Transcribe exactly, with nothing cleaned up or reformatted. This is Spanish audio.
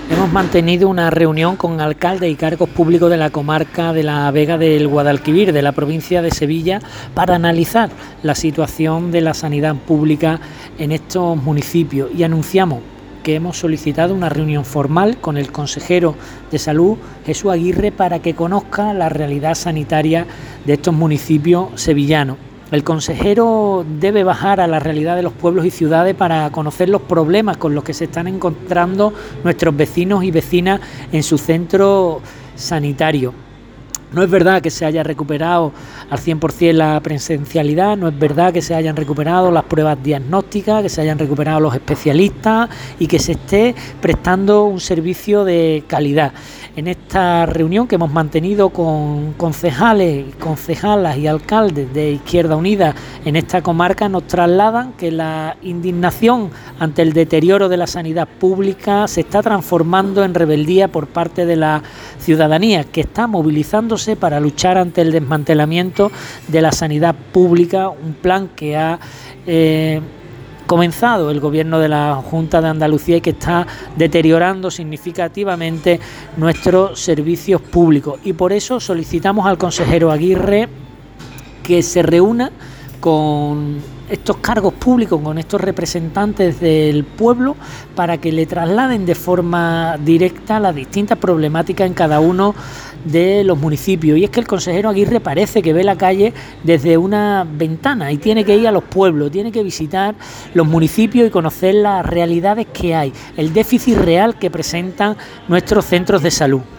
Hemos mantenido una reunión con alcaldes y cargos públicos de la comarca de la Vega del Guadalquivir, de la provincia de Sevilla, para analizar la situación de la sanidad pública en estos municipios, y anunciamos que hemos solicitado una reunión formal con el consejero de Salud, Jesús Aguirre, para que conozca la realidad sanitaria de estos municipios sevillanos. El consejero debe bajar a la realidad de los pueblos y ciudades para conocer los problemas con los que se están encontrando nuestros vecinos y vecinas en su centro sanitario. No es verdad que se haya recuperado al cien por ciento la presencialidad, no es verdad que se hayan recuperado las pruebas diagnósticas, que se hayan recuperado los especialistas y que se esté prestando un servicio de calidad. En esta reunión que hemos mantenido con concejales, concejalas y alcaldes de Izquierda Unida en esta comarca, nos trasladan que la indignación ante el deterioro de la sanidad pública se está transformando en rebeldía por parte de la ciudadanía, que está movilizándose para luchar ante el desmantelamiento de la sanidad pública, un plan que ha eh, comenzado el gobierno de la Junta de Andalucía y que está deteriorando significativamente nuestros servicios públicos. Y por eso solicitamos al consejero Aguirre que se reúna con estos cargos públicos, con estos representantes del pueblo, para que le trasladen de forma directa las distintas problemáticas en cada uno de los municipios. Y es que el consejero Aguirre parece que ve la calle desde una ventana y tiene que ir a los pueblos, tiene que visitar los municipios y conocer las realidades que hay, el déficit real que presentan nuestros centros de salud.